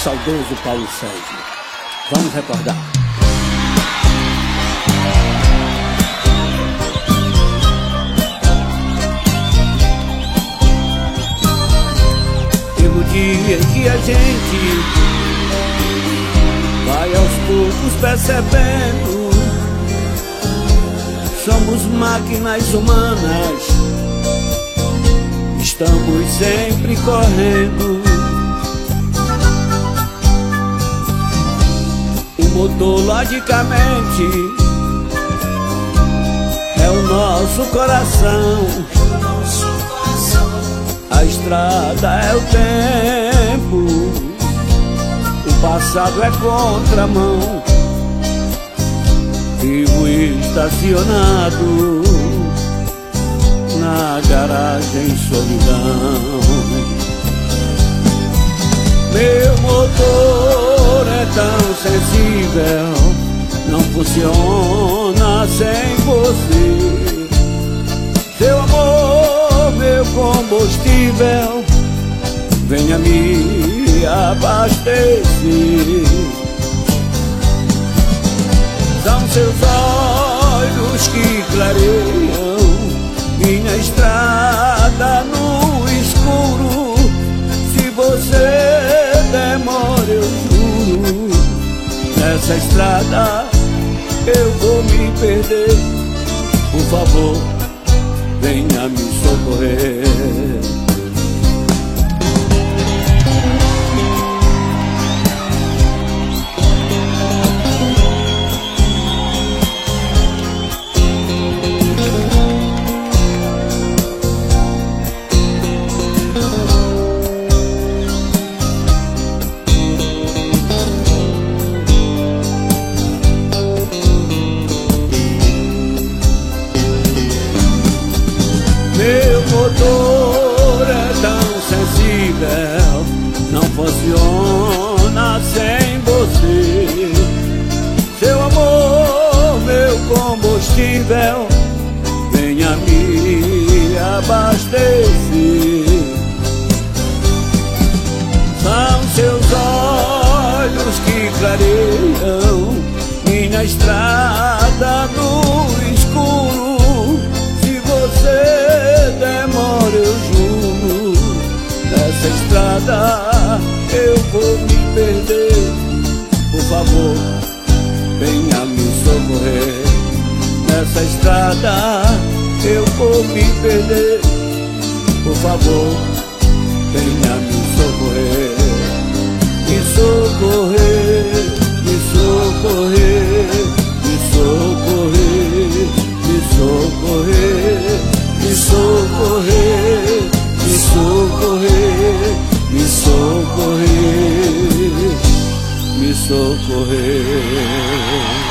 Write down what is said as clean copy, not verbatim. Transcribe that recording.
saudoso Paulo Sérgio. Vamos recordar. Teve dia em que a gente vai aos poucos percebendo, somos máquinas humanas, estamos sempre correndo. O motor, logicamente, é o nosso coração. A estrada é o tempo, o passado é contramão. Vivo estacionado na garagem solidão. Meu motor é tão sensível, não funciona sem você. Seu amor, meu combustível, venha me abastecer. São seus olhos que clareiam minha estrada no escuro. Se você demora, eu juro, nessa estrada eu vou me perder. Por favor, venha me socorrer. Meu motor é tão sensível, não funciona sem você. Seu amor, meu combustível, venha me abastecer. São seus olhos que clareiam minha estrada no escuro. Se você demora, eu juro, nessa estrada eu vou me perder. Por favor, venha me socorrer. Nessa estrada eu vou me perder. Por favor, venha me socorrer. Me socorrer, me socorrer, me socorrer, me socorrer, me socorrer, me socorrer, me socorrer, me socorrer.